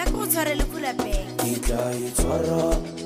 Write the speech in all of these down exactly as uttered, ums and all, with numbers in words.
ko tshware le kulapeng. Kitla itshwara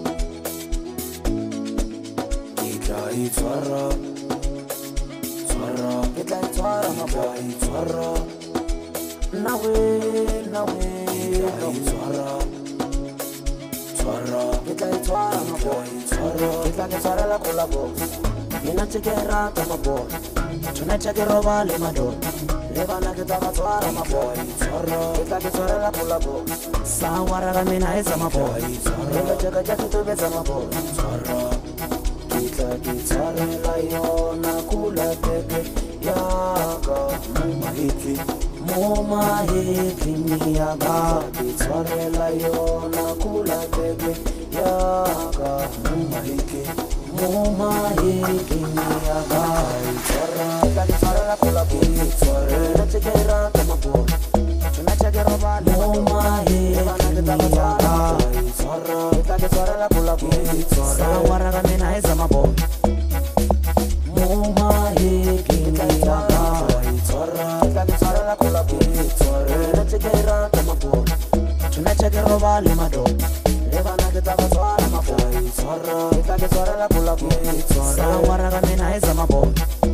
Kitla itshwara Tshwara Kitla itshwara Kitla itshwara Nawe nawe Kitla itshwara Tshwara Kitla itshwara Kitla itshwara Kitla ke tshwara la kola box Mina tshekera ka maboy Tuna tshekero ba le madon Le bana ke tla tshwara maboy Tshwara Kitla ke tshwara la kola box Sawara ga mina etsa maboy Tshwara Tsheka tsheka to betsa maboy Tshwara Kitla ke tshwara la yona kula teke Yaka Muma hiki Muma hiki miyaga Ke tshwara la yona kula teke Yaka Muma hiki Muma hiki miyaga Tshwara Kitla ke tshwara la kula boy Tshwara Tshekera ka maboy Tuna tshekero ba le Muma hiki miyaga Tshwara Kitla ke tshwara la kula boy Sawara ga mina etsa maboy Muma hiki miyaga Tshwara Kitla ke tshwara la kula boy Tshwara Tshekera ka maboy Tuna tshekero ba le madon Le bana ke tla tshwara maboy Tshwara Kitla ke tshwara la kula boy Sawara ga mina etsa maboy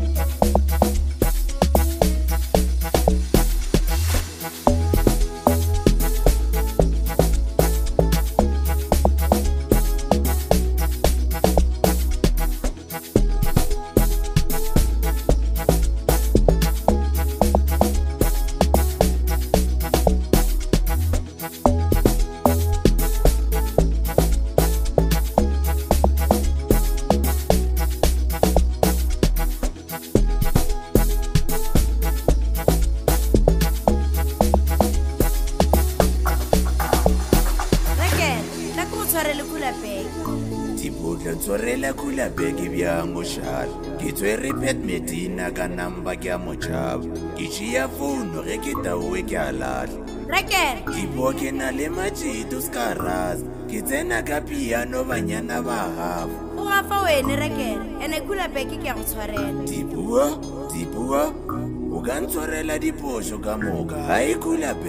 Tipotla tsorela kula begi bya moshal Ke tswere pet medina ka namba kya mochab Ke chia fono ge ke tawe ke alala Rekere. Ke boke na le machito skaras Ke tsena ka piano banyana ba hafu O gafa wene rekere. Ene kulapeng ke a go tshwarela. Tipua, tipua O ka ntshwarela diposho ka moka Ha e kula